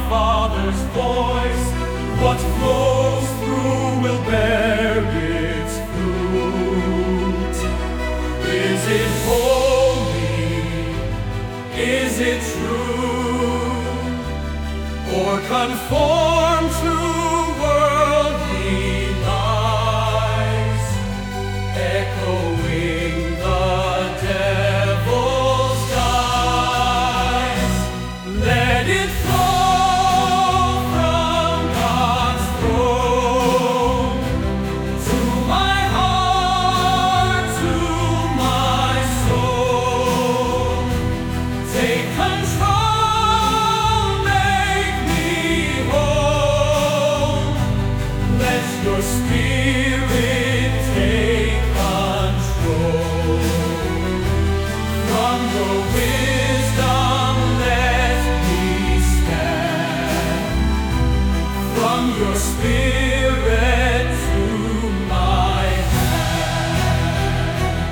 Father's voice. What flows through will bear its fruit. Is it holy? Is it true? Or conform to worldly lies, echoing the devil's guise? Let it flow from God's throne to my heart, to my soul. Take control, make me whole. Let your Spirit take control. From your wisdom let me stand. From your Spirit to my hand.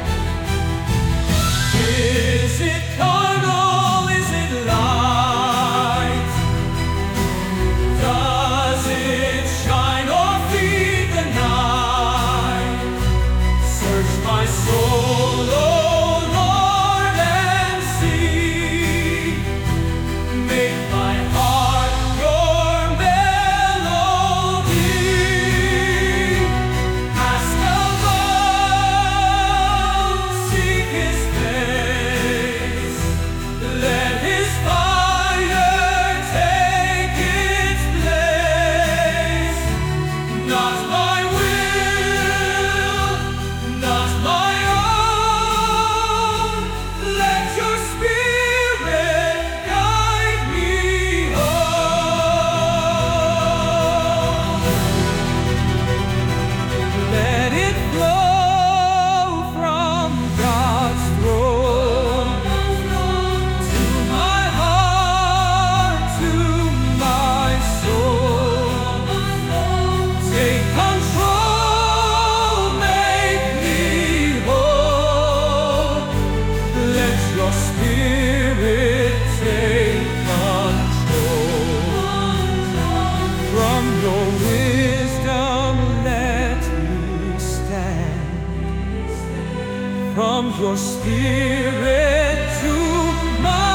Is it carnal? Is it light? Does it shine or feed the night? Search my soul, O Lord, and see. Make my heart your melody. Ask above, seek His face. Let His fire take its place. Not my will, not my own. Let your Spirit guide me home. Let it flow from God's throne to my heart, to my soul. Take control, make me whole. Let your Spirit take control. From your wisdom let me stand. From your Spirit to my